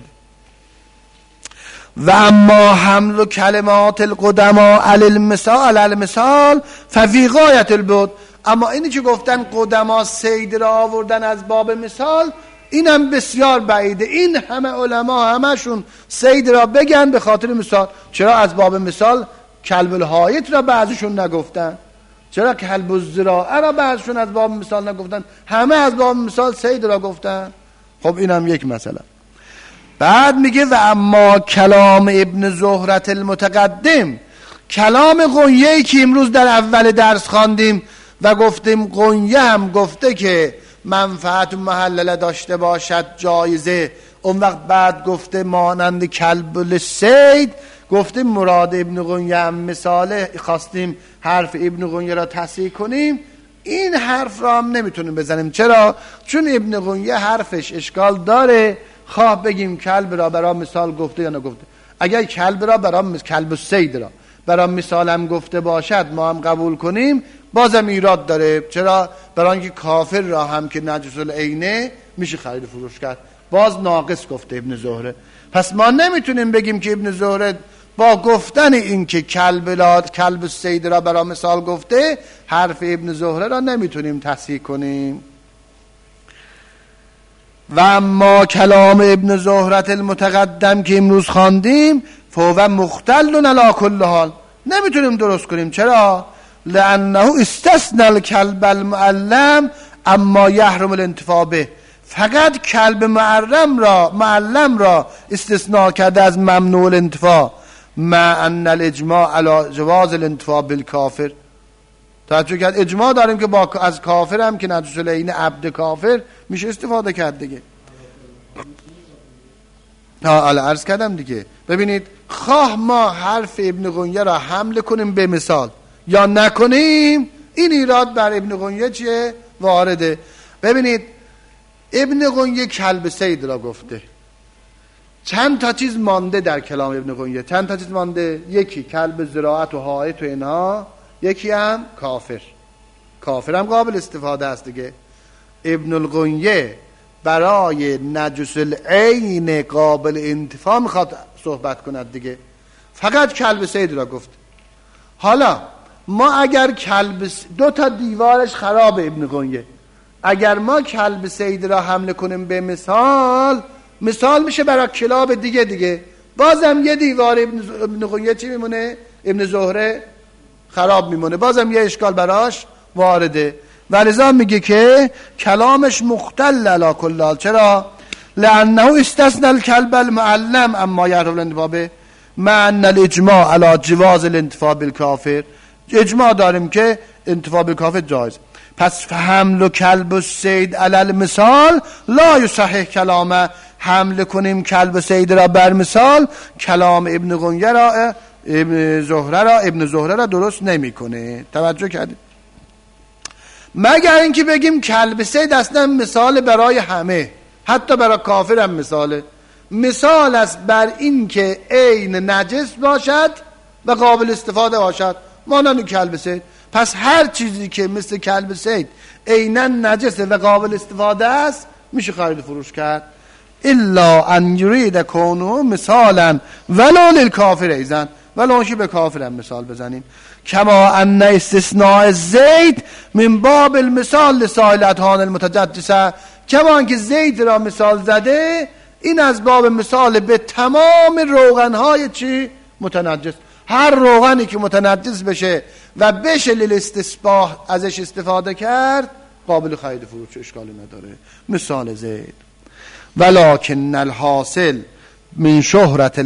و اما حمل کلمات القدما علی المثال ففی غایت البعد، اما اینی که گفتن قدما صید را آوردن از باب مثال، اینم بسیار بعیده. این همه علما همشون صید را بگن به خاطر مثال. چرا از باب مثال کلب الحایط را بعضشون نگفتن؟ چرا کلب الزراعه را بعضشون از باب مثال نگفتن؟ همه از باب مثال صید را گفتن. خب اینم یک مسئله. بعد میگه و اما کلام ابن زهرة المتقدم، کلام قنیه‌ای که امروز در اول درس خواندیم و گفتیم قنیه هم گفته که منفعت محلله داشته باشد جایزه، اون وقت بعد گفته مانند کلب الصید، گفتیم مراد ابن قنیه هم مثاله، خواستیم حرف ابن قنیه را تصحیح کنیم. این حرف را هم نمیتونیم بزنیم. چرا؟ چون ابن قنیه حرفش اشکال داره، خواه بگیم کلب را برای مثال گفته یا نگفته. اگر کلب را برای کلب الصید را برای مثال هم گفته باشد ما هم قبول کنیم، بازم ایراد داره. چرا؟ برای اینکه کافر را هم که نجس العینه میشه خرید فروش کرد. باز ناقص گفته ابن زهره. پس ما نمیتونیم بگیم که ابن زهره با گفتن این که کلب صید را برای مثال گفته حرف ابن زهره را نمیتونیم تصحیح کنیم. و اما کلام ابن زهره المتقدم که امروز خواندیم فهو مختل علی کل حال، نمیتونیم درست کنیم. چرا؟ لانه استثنى الکلب المعلم اما یحرم الانتفاع به، فقط کلب معلم را استثناء کرده از ممنوع الانتفاع، مع ان الاجماع علی جواز الانتفاع بالکافر. توجه کرد اجماع داریم که از کافر هم که نجس العینه عبد کافر میشه استفاده کرد دیگه. عرض کردم دیگه. ببینید خواه ما حرف ابن غنیه را حمل کنیم به مثال یا نکنیم، این ایراد بر ابن غنیه چیه؟ وارده. ببینید ابن غنیه کلب صید را گفته، چند تا چیز مانده در کلام ابن غنیه. چند تا چیز مانده؟ یکی کلب زراعت و حائط و اینها، یکی هم کافر هم قابل استفاده است دیگه. ابن الغنیه برای نجس العین قابل انتفاع میخواد صحبت کند دیگه، فقط کلب صید را گفت. حالا ما اگر دو تا دیوارش خراب ابن غنیه، اگر ما کلب صید را حمله کنیم به مثال میشه برای کلاب دیگه بازم یه دیوار ابن غنیه چی میمونه؟ ابن زهره خراب میمونه، بازم یه اشکال براش وارده. ولذا میگه که کلامش مختل علی کل حال. چرا؟ لانه استثنى الکلب المعلم اما یحرم الانتفاع به، مع ان الاجماع علی جواز الانتفاع بالکافر. اجماع داریم که انتفاع بالکافر جایز. پس حمل و کلب و صید علی المثال لا یصحح کلامه، حمل کنیم کلب صید را بر مثال کلام ابن غنیه را ابن زهره را درست نمیکنه. توجه کردید؟ مگر اینکه بگیم کلب صید اصلا مثال برای همه، حتی برای کافر هم مثال است بر این که عین نجس باشد و قابل استفاده باشد، مانند کلب صید. پس هر چیزی که مثل کلب صید عیناً نجسه و قابل استفاده است میشه خرید فروش کرد، الا ان یرید کونه مثالا ولو للکافر ایزن، ولو که به کافر هم مثال بزنیم. کما ان استثناء الزید من باب المثال لسائر الاطعام المتجدسه، کما که زید را مثال زده این از باب مثال به تمام روغنهای چی؟ متنجس. هر روغنی که متنجس بشه و بشه للاستصباح ازش استفاده کرد قابل خرید فروش، اشکالی نداره. مثال زید. ولکن الحاصل من شهرت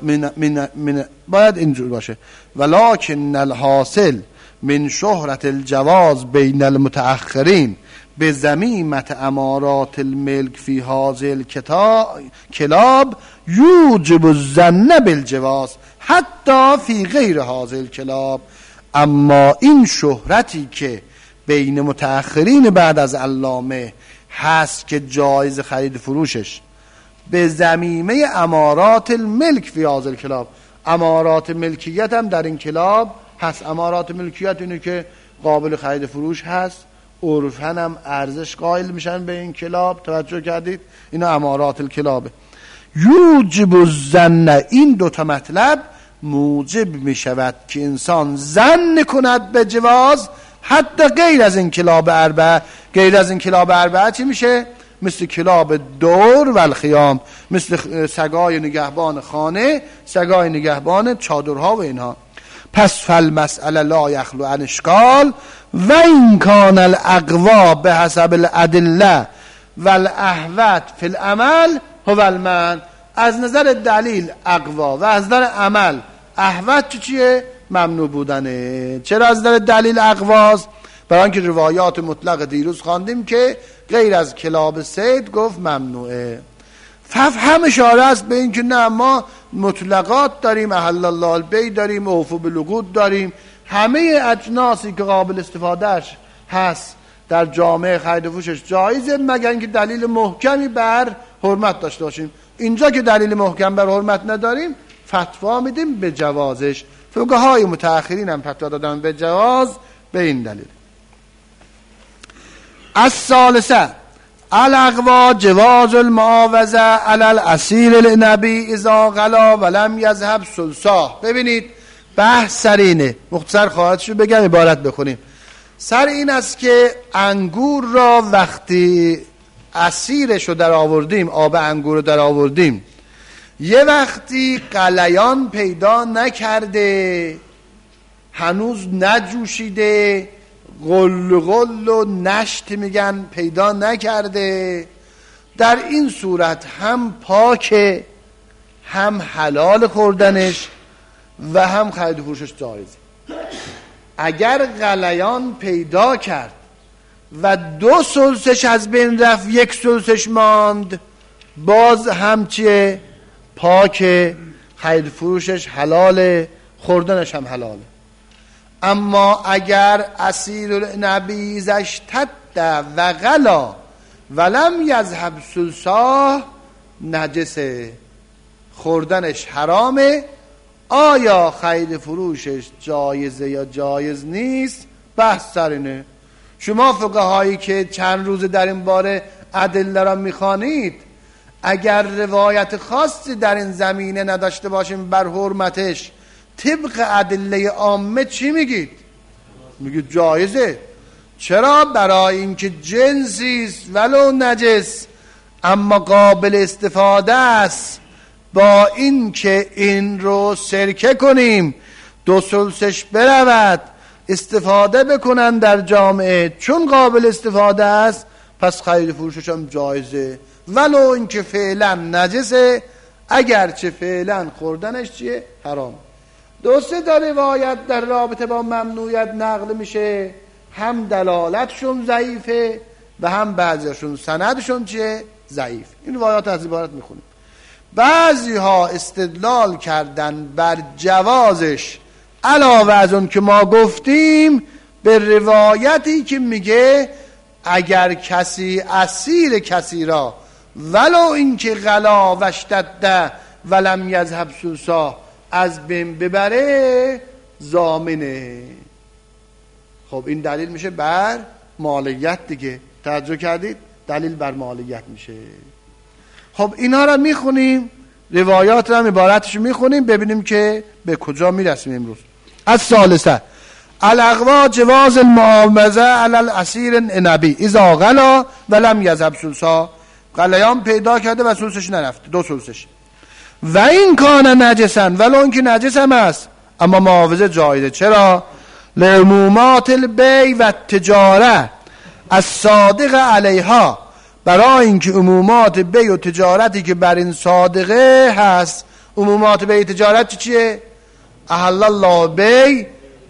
باید اینجور باشه، ولکن الحاصل من شهرت الجواز بین المتأخرین به ذمیمت امارات الملک فی هذه الکلاب یوجب الظن بالجواز حتی فی غیر هذه الکلاب. اما این شهرتی که بین متأخرین بعد از علامه هست که جایز خرید فروشش به ضمیمه امارات الملک فی هذه الکلاب، امارات ملکیت هم در این کلاب هست. امارات ملکیت اینه که قابل خرید فروش هست، عرفاً هم ارزش قائل میشن به این کلاب. توجه کردید؟ اینا امارات الکلابه. یوجب الظن، این دوتا مطلب موجب میشود که انسان ظن کند به جواز حتی غیر از این کلاب اربعه. غیر از این کلاب اربعه چی میشه؟ مثل کلاب دور و الخیام، مثل سگای نگهبان خانه، سگای نگهبان چادرها و اینها. پس فالمسئله لا یخلو عن اشکال و این کان الاقوا به حسب الادله و الاحوط فی العمل هو المنع. از نظر دلیل اقوا و از نظر عمل احوط چیه؟ ممنوع بودنه. چرا از نظر دلیل اقواست؟ برای اینکه روایات مطلق دیروز خواندیم که غیر از کلاب صید گفت ممنوعه. هم اشاره است به این که نه، ما مطلقات داریم، احل الله البیع داریم، اوفوا بالعقود داریم، همه اجناسی که قابل استفادهش هست در جامعه خرید و فروشش جایزه، مگر اینکه دلیل محکمی بر حرمت داشته باشیم. اینجا که دلیل محکم بر حرمت نداریم فتوا میدیم به جوازش. فقهای متأخرین هم فتوا دادن به جواز به این دلیل. الثالثه الاقوا جواز المعاوضه علی الاسیر العنبی اذا غلا ولم یذهب ثلثاه. ببینید بحث سر اینه، مختصر خواهدشو بگم عبارت بخونیم. سر این است که انگور را وقتی اسیرشو در آوردیم، آب انگور رو در آوردیم، یه وقتی غلیان پیدا نکرده، هنوز نجوشیده، غل و نشت میگن پیدا نکرده، در این صورت هم پاکه، هم حلال خوردنش و هم خرید و فروشش جایزه. اگر غلیان پیدا کرد و 2 ثلثش از بین رفت، 1 ثلثش ماند، باز هم چیه؟ پاکه، خرید و فروشش حلاله، خوردنش هم حلاله. اما اگر اسیر العنبی اشتد و غلا ولم یذهب ثلثاه، نجسه، خوردنش حرامه. آیا خرید فروشش جایزه یا جایز نیست؟ بحث سر اینه. شما فقهایی که چند روز در این باره ادله را میخوانید، اگر روایت خاصی در این زمینه نداشته باشیم بر حرمتش، طبق ادله عامه چی میگید؟ میگید جایزه. چرا؟ برای اینکه جنسی است ولو نجس، اما قابل استفاده است. با این که این رو سرکه کنیم، 2 ثلثش برود، استفاده بکنن در جامعه، چون قابل استفاده است، پس خرید فروشش هم جایزه، ولو اینکه فعلا نجسه، اگرچه فعلا خوردنش چیه؟ حرام. 2-3 روایت در رابطه با ممنوعیت نقل میشه، هم دلالتشون ضعیفه و هم بعضیشون سندشون چیه؟ ضعیف. این روایات از عبارت میخونیم. بعضی ها استدلال کردن بر جوازش، علاوه از اون که ما گفتیم، به روایتی که میگه اگر کسی اسیر کسی را ولو اینکه غلا و اشتد ولم یذهب ثلثاه از بین ببره، ضامنه. خب این دلیل میشه بر مالیت دیگه. توجه کردید؟ دلیل بر مالیت میشه. خب اینا را میخونیم، روایات را عبارتش میخونیم، ببینیم که به کجا میرسیم امروز. الثالثه الاقوا جواز المعاوضه علی الاسیر العنبی اذا غلا ولم یذهب ثلثاه. غلیان پیدا کرده و ثلثش نرفته، 2 ثلثش. و این کان نجسن، ولو اینکه نجس هم است، اما معاوضه جایزه. چرا؟ لعمومات البیع و تجاره الصادق علیها، برای اینکه عمومات بیع و تجارتی که بر این صادقه هست. عمومات بیع تجارت چیه؟ احل الله بیع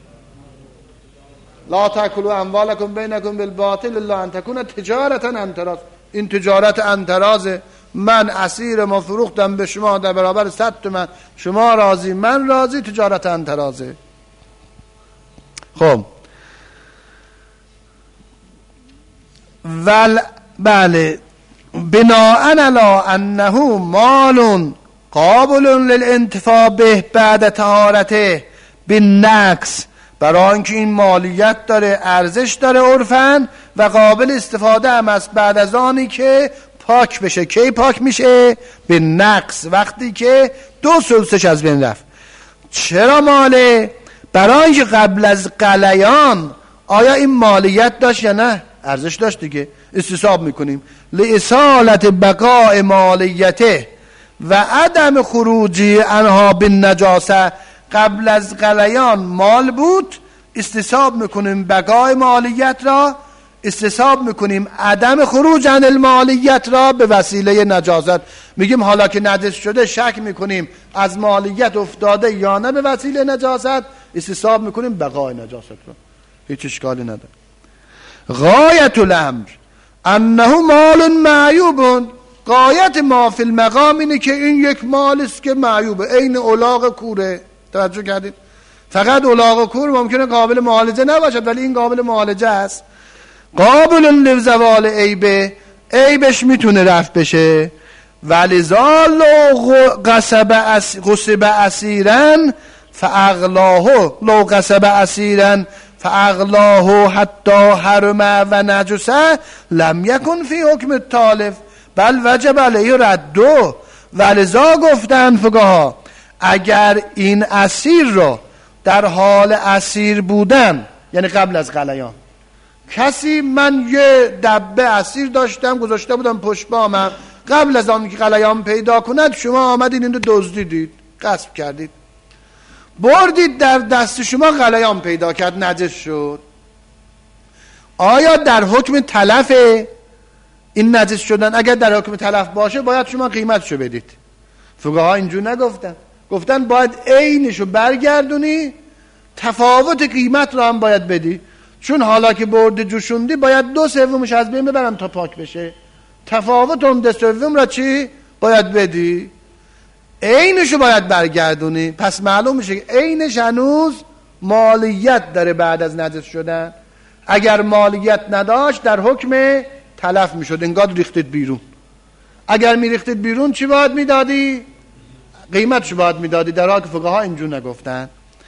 لا تاکلوا اموالکم بینکم بالباطل الا ان تکون تجارتا عن تراض. این تجارت عن تراض، من اسیر ما فروختم به شما در برابر 100 تومن، شما راضی من راضی، تجارت عن تراض. خب بله، بناء علی انه مال قابل للانتفاع به بعد طهارته بالنقص، برای اینکه این مالیت داره، ارزش داره عرفاً و قابل استفاده هم است بعد از آنی که پاک بشه. کی پاک میشه؟ به نقص، وقتی که 2 ثلثش از بین رفت. چرا ماله؟ برای اینکه قبل از غلیان آیا این مالیت داشت یا نه؟ ارزش داشت دیگه. استصحاب میکنیم لاصالت بقاء مالیته و عدم خروجی عنها بالنجاسه. قبل از غلیان مال بود، استصحاب میکنیم بقای مالیت را، استصحاب میکنیم عدم خروج عن المالیت را به وسیله نجاست. میگیم حالا که نجس شده شک میکنیم از مالیت افتاده یا نه به وسیله نجاست، استصحاب میکنیم بقای نجاست را، هیچ اشکالی نداره. غایت الامر انه مال معیوب، غایت ما فی المقام اینه که این یک مال است که معیوبه، عین الاغ کوره. توجه کردید؟ فقط الاغ کور ممکنه قابل معالجه نباشد، ولی این قابل معالجه است. قابل لزوال عیبه، عیبش میتونه رفع بشه. ولذا لو غصب اسیرا فاغلاه، لو غصب اسیرا فاغلاه حتی حرم و نجسه لم یکن فی حکم التالف بل وجب علیه ردو. ولذا گفتن فقها اگر این اسیر رو در حال اسیر بودن، یعنی قبل از غلیان، کسی من یه دبه اسیر داشتم گذاشته بودم پشت بامم، قبل از آن که غلیان پیدا کند شما آمدید این رو دزدیدید، غصب کردید، بردید در دست شما، غلیان پیدا کرد، نجس شد، آیا در حکم تلف این نجس شدن؟ اگر در حکم تلف باشه باید شما قیمتشو بدید. فقها اینجور نگفتن، گفتن باید عینشو برگردونی، تفاوت قیمت رو هم باید بدی، چون حالا که برد جوشوندی باید 2/3 از بین ببرم تا پاک بشه، تفاوت اون 2/3 را چی باید بدی؟ عینشو باید برگردونی. پس معلوم میشه که عینش هنوز مالیت داره بعد از نجس شدن. اگر مالیت نداشت در حکم تلف میشد، انگار ریختید بیرون. اگر میریختید بیرون چی باید میدادی؟ قیمتشو باید میدادی، در حال که فقها اینجور نگفتن.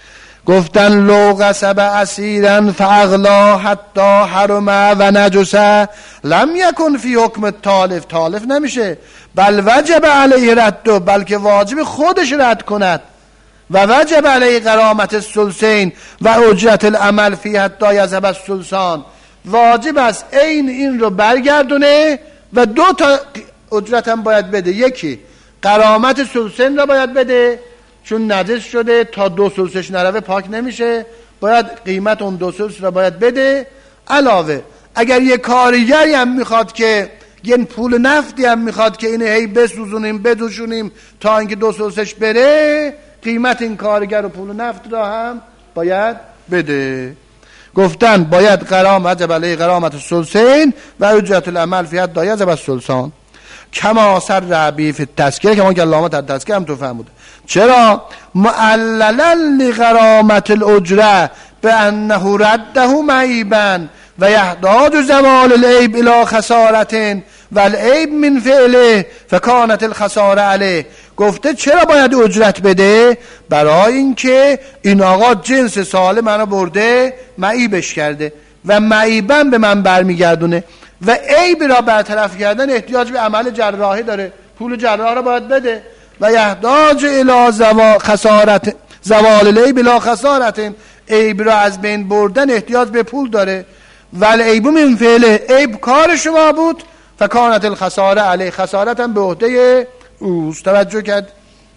گفتن لو غصب اسیرا فاغلا حتی حرم و نجسه لم یکن فی حکم التالف، تالف نمیشه، بل وجب علیه ردو، بلکه واجب خودش رد کند، و وجب علیه غرامت الثلثین و اجرت العمل فی حتی یذهب الثلثان، واجب است عین این رو برگردونه و 2 تا اجرت هم باید بده. یکی غرامت ثلثین را باید بده، چون نجس شده تا 2/3 نروه پاک نمیشه، باید قیمت اون 2/3 را باید بده. علاوه اگر یه کارگری هم میخواد که یه پول نفتی هم میخواد که اینه هی بسوزونیم بدوشونیم تا اینکه 2/3 بره، قیمت این کارگر و پول نفت را هم باید بده. گفتن باید غرامت علیه غرامت الثلثین و اجرت العمل فی حتی یذهب الثلثان کما سر ربی فی التذکره، کما که علامه در تذکره هم تو فهموده. چرا؟ معللا لغرامت الاجره بانه رده معیبا و یحتاج زوال العیب الى خسارت و العیب من فعله فکانت الخساره علیه. گفته چرا باید اجرت بده؟ برای اینکه این آقا جنس سالم منو برده معیبش کرده و معیبا به من برمیگردونه و عیب را برطرف کردن احتیاج به عمل جراحی داره، پول جراح را باید بده. و یحتاج الی خسارت زوال العیب الی خسارت، عیب را از بین بردن احتیاج به پول داره. ول عیب من فعله، عیب کار شما بود، فکانت الخساره علیه، خسارت هم به عهده اوست. توجه کرد؟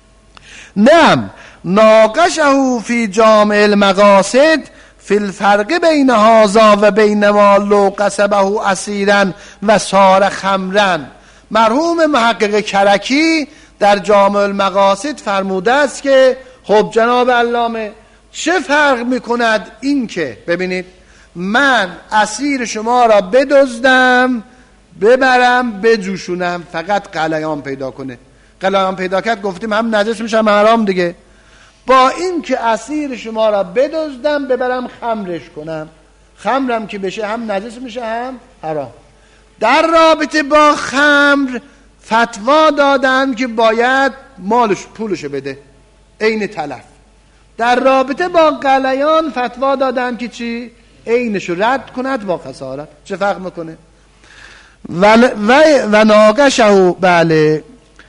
نعم ناقشه فی جامع المقاصد فی الفرق بین هذا و بین ما لو قصبه اسیرا و صار خمرا. مرحوم محقق کرکی در جامع المقاصد فرموده است که خب جناب علامه چه فرق میکند این که ببینید من اسیر شما را بدزدم ببرم بجوشونم فقط غلیان پیدا کنه، غلیان پیدا کرد گفتیم هم نجس میشه هم حرام دیگه، با این که اسیر شما را بدزدم ببرم خمرش کنم، خمرم که بشه هم نجس میشه هم حرام. در رابطه با خمر فتوا دادن که باید مالش پولشو بده عین تلف. در رابطه با غلیان فتوا دادن که چی؟ عینشو رد کند با خسارت. چه فرق میکنه؟ و ناقشه، بله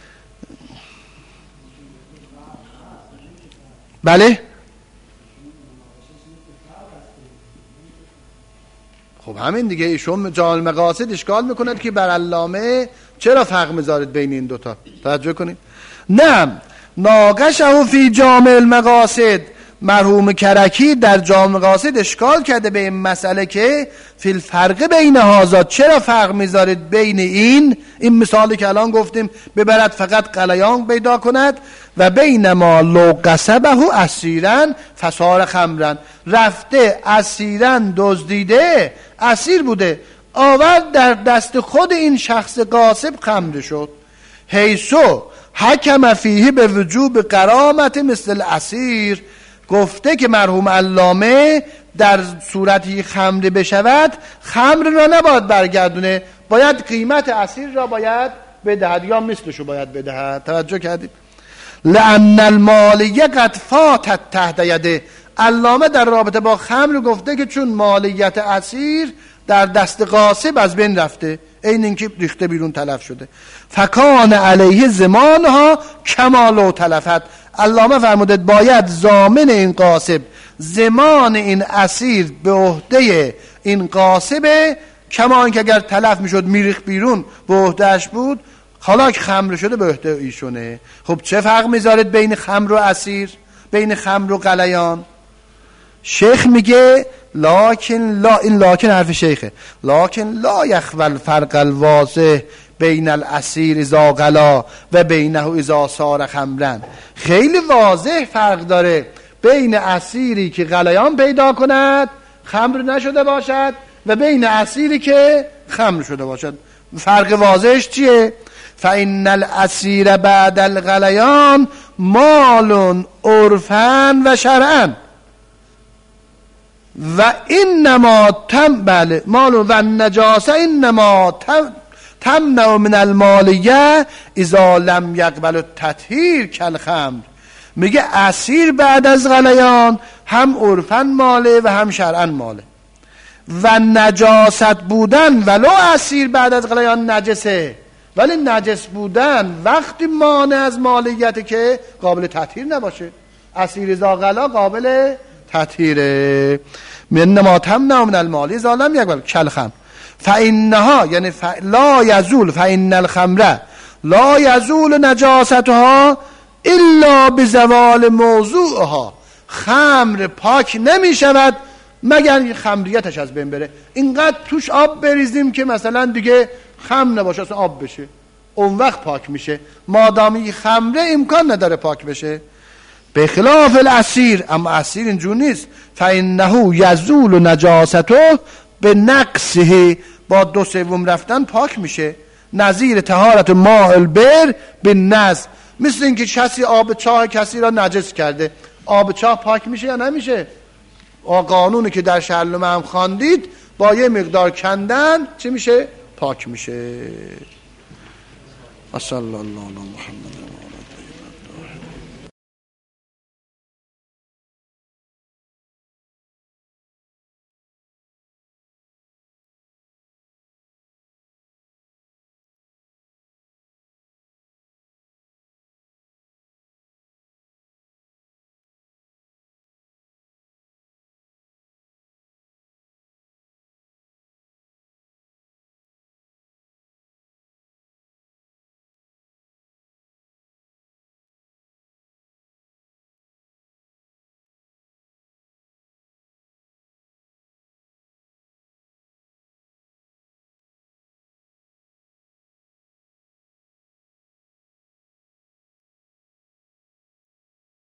بله خب همین دیگه. ایشون جامع مقاصد اشکال میکند که بر علامه چرا فرق میذارید بین این دوتا. توجه کنید. نه ناقشه فی جامع المقاصد، مرحوم کرکی در جامع مقاصد اشکال کرده به این مسئله که فی الفرق بین هذا، چرا فرق میذارید بین این مثالی که الان گفتیم ببرد فقط غلیان پیدا کند و بین ما لو قصبه اسیرا فصار خمرا، رفته اسیرا دزدیده، اسیر بوده آورد در دست خود این شخص غاصب خمر شد، حیثو حکم فیه به وجوب غرامت مثل الاسیر. گفته که مرحوم علامه در صورتی خمر بشود خمر را نباید برگردونه، باید قیمت اسیر را باید بدهد یا مثلشو باید بدهد. توجه کردید؟ لأن المالیه قد فاتت تحت یده، علامه در رابطه با خمر گفته که چون مالیت اسیر در دست غاصب از بین رفته، این اینکه ریخته بیرون تلف شده، فکان علیه زمانها کمال و تلفت. علامه فرمودد باید ضامن این غاصب زمان این اسیر به عهده این غاصبه، کما اینکه اگر تلف میشد میریخت بیرون به عهدهش بود، حالا که خمر شده به عهده ایشونه. خب چه فرق میذارد بین خمر و اسیر، بین خمر و غلیان؟ شیخ میگه لکن لا، این لکن حرف شیخه، لکن لا یخفی الفرق الواضح بین الاسیر اذا غلا و بینه اذا صار خمرا. خیلی واضح فرق داره بین اسیری که غلیان پیدا کند خمر نشده باشد و بین اسیری که خمر شده باشد. فرق واضحش چیه؟ فإن الاسیر بعد الغلیان مال عرفا و شرعا و انما بله مال و النجاسه انما تمنع من المالیه اذا لم یقبل التطهیر کالخمر. میگه اسیر بعد از غلیان هم عرفا ماله و هم شرعا ماله، و نجاست بودن ولو اسیر بعد از غلیان نجسه، ولی نجس بودن وقتی مانع از مالیت که قابل تطهیر نباشه. اسیر اذا غلا قابل تطهیره. انما تمنع من المالی اذا لم یقبل کالخمر فانها یعنی لا یزول فان الخمر لا یزول نجاستها الا بزوال موضوعها. خمر پاک نمی شود مگر خمریتش از بین بره. اینقدر توش آب بریزیم که مثلا دیگه خمر نباشه، اصلا آب بشه، اون وقت پاک میشه. مادامی خمره امکان نداره پاک بشه. به خلاف الاسیر، اما اسیر اینجور نیست. فانه یزول نجاسته به نقصه، با 2/3 رفتن پاک میشه. نظیر طهارت ماء البر به نز، مثل اینکه کسی آب چاه کسی را نجس کرده، آب چاه پاک میشه یا نمیشه؟ قانونی که در شرح هم خواندید، با یه مقدار کندن چه میشه؟ پاک میشه. صلی الله علی محمد.